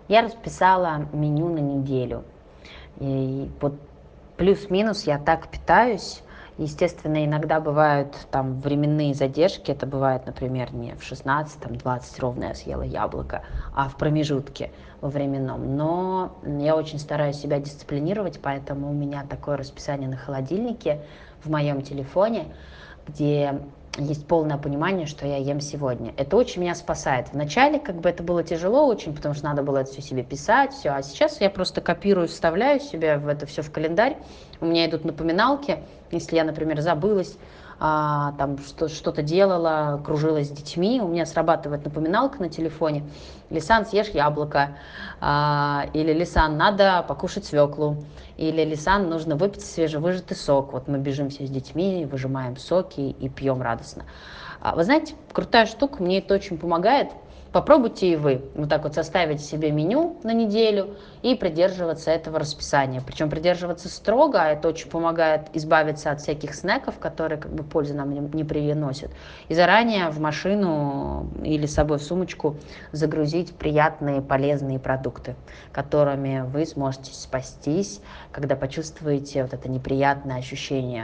Я расписала меню на неделю. И вот плюс-минус я так питаюсь. Естественно, иногда бывают там временные задержки. Это бывает, например, не в 16, там 20 ровно я съела яблоко, а в промежутке во временном. Но я очень стараюсь себя дисциплинировать, поэтому у меня такое расписание на холодильнике в моем телефоне, где есть полное понимание, что я ем сегодня. Это очень меня спасает. Вначале как бы это было тяжело очень, потому что надо было это все себе писать, все. А сейчас я просто копирую, вставляю себе в это все в календарь. У меня идут напоминалки, если я, например, забылась, там что-то делала, кружилась с детьми, у меня срабатывает напоминалка на телефоне. Лисан, съешь яблоко. Или Лисан, надо покушать свеклу. Или Лисан, нужно выпить свежевыжатый сок. Вот мы бежим все с детьми, выжимаем соки и пьем радостно. Вы знаете, крутая штука, мне это очень помогает. Попробуйте и вы вот так вот составить себе меню на неделю и придерживаться этого расписания. Причем придерживаться строго, а это очень помогает избавиться от всяких снеков, которые как бы пользы нам не приносят. И заранее в машину или с собой в сумочку загрузить приятные, полезные продукты, которыми вы сможете спастись, когда почувствуете вот это неприятное ощущение